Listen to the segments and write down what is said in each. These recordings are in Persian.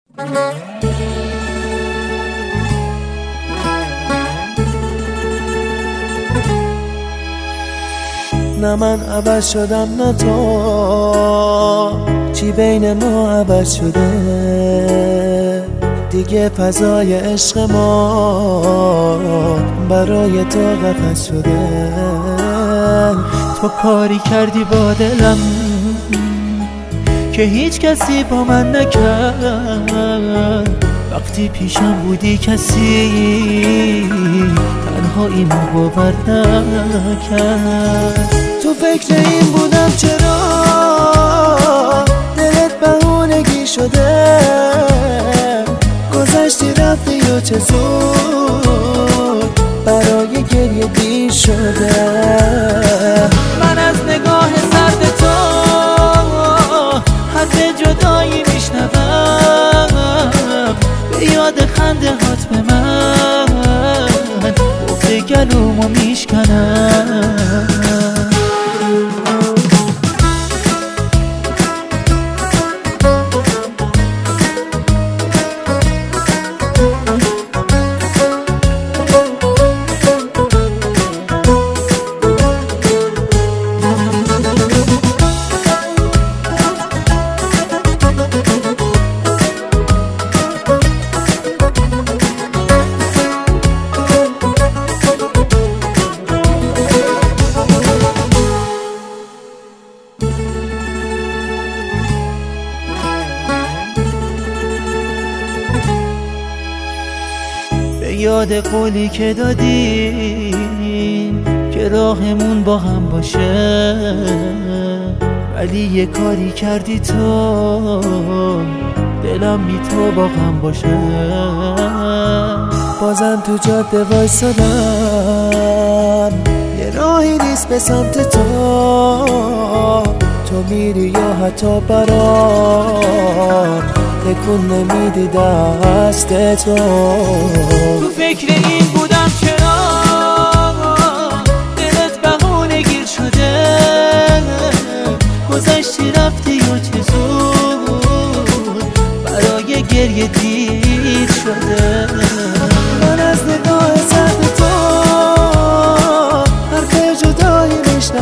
نه من عوض شدم نه تو، چی بین ما عوض شده؟ دیگه فضای عشق ما برای تو قفس شده. تو کاری کردی با دلم که هیچ کسی با من نکرد. وقتی پیشم بودی کسی تنهاییمو باور نکرد. تو فکر این بودم چرا دلت بهونگی شده؟ گذشتی رفتی و چه زود برای گریه دیر شده. من از نگاه سرد تو حرف جدایی میشنوم، به یاد خنده هات به من بغض گلومو میشکنم. یاد قولی که دادیم که راهمون با هم باشه، ولی یه کاری کردی تو دلم بی تو با غم باشه. بازم تو جاده وایسادم، یه راهی نیست به سمت تو. تو میری یا حتی برام تکون نمیدی دست تو. تو فکر این بودم چرا دلت بهونه گیر شده؟ گذشتی رفتی و چه زود برای گریه دیر شده. من از نگاه سرد تو حرف جدایی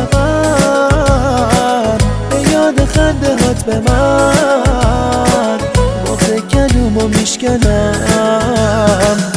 میشنوم، به یاد خنده هات به من بغض گلومو میشکنم.